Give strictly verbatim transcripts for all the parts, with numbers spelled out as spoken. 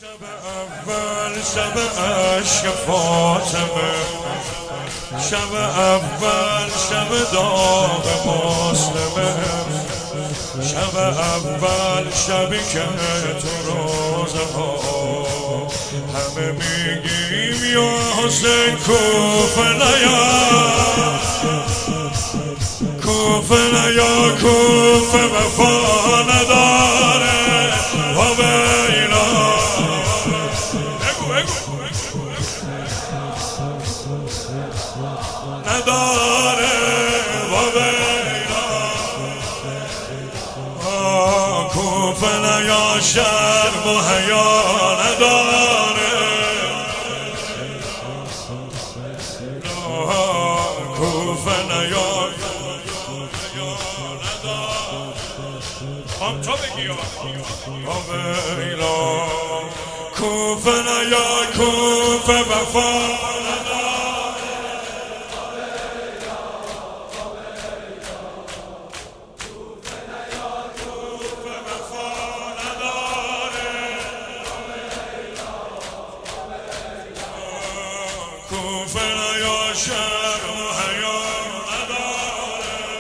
شب اول شب عشق فاطمه، شب اول شب داغ مسلمه، شب اول شبی که تو روزه ها همه میگیم یا حسین کوفه نیا، کوفه نیا، کوفه وفا نداره و بینا. نداره و بینا. کوفه نیا شرم و حیا نداره، کوفه نیا هم تو بگی و بینا. کوفه نیا کوفه وفا کوفه نیا شرم و حیا نداره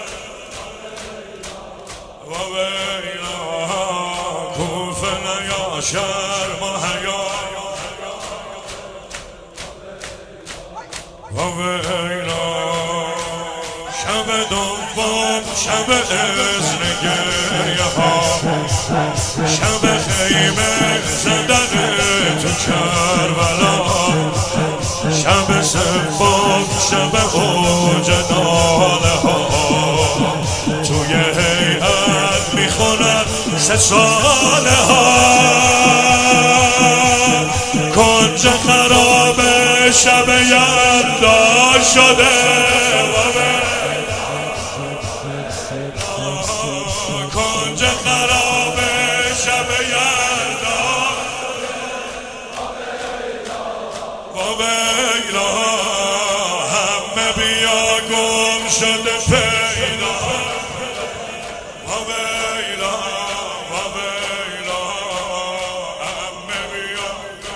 و بینا. کوفه نیا شرم و حیا و بینا. شب دوم شب اذن گریه ها، شب خیمه زدن تو کربلا، شب سوم شب اوج ناله ها، توی هیئت میخونن سه ساله ها. کنج خراب شب یلدا شده، کنج خراب شب یلدا و بینا. همه بیا گم شده پیدا و بینا و بینا. همه بیا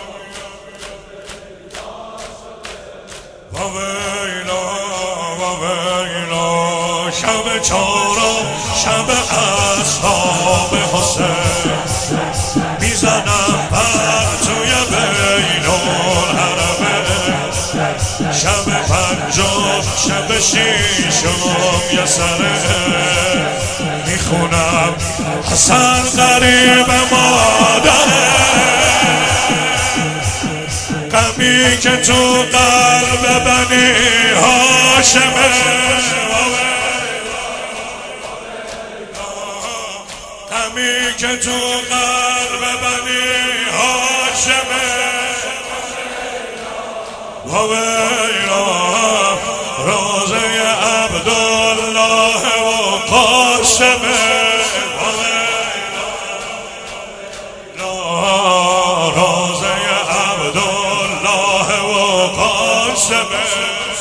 و بینا و بینا. شب چهارم شب اصحاب حسین، میزنم پر توی بین الحرمین. شب پنجم شب شیشم یسره، میخونم حسن غریب مادره. غمی که تو قلب بنی هاشمه، غمی که تو قلب بنی هاشمه و بینا. روزه عبدالله و قاسمه و بینا. روزه عبدالله و قاسمه.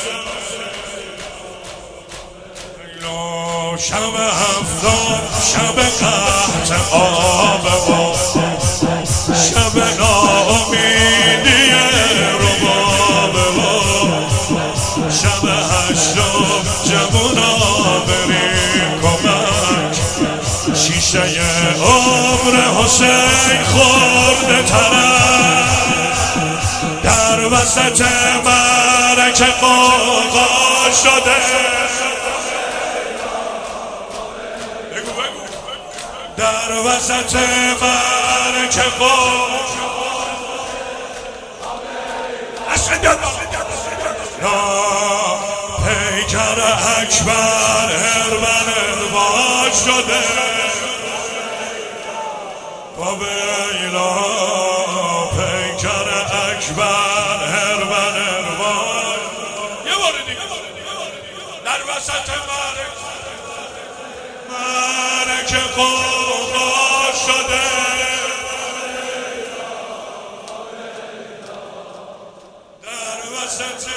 شب هفتم شب قحط آب و شب ناامیدی رباب و شب هشتم جوونا بریم کمک. شیشه عمر حسین خورده طرف، در وسط معرکه قوقا شده. در وسط معرکه قوم پیکر اکبر هرمن ارباز شده و بینا. پیکر اکبر هرمن ارباز. یه بار دیگه در وسط معرکه قوقا شده. در وسط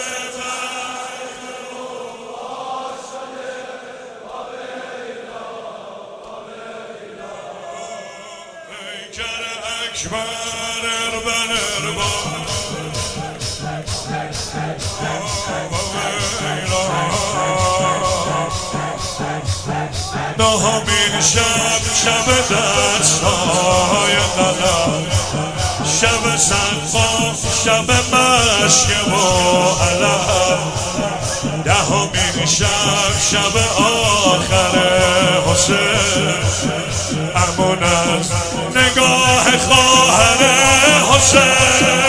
پیکر اکبر اربن نهمین شب شب دستای قلم، شب سقا شب مشک و علم، دهمین شب شب آخر حسین، امون از نگاه خواهر حسین.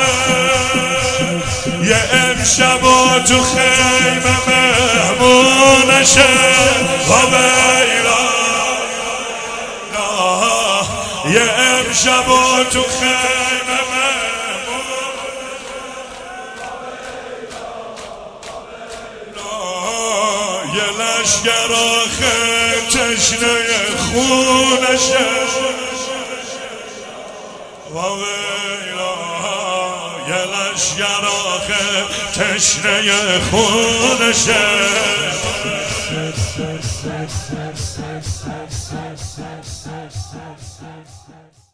یه امشب و تو خیمه مهمونشه و بیلا، یه امشب و تو خیمه مهمون، یه لشگر آخه تشنه خونشه و بیلا، یه لشگر آخه تشنه خونشه.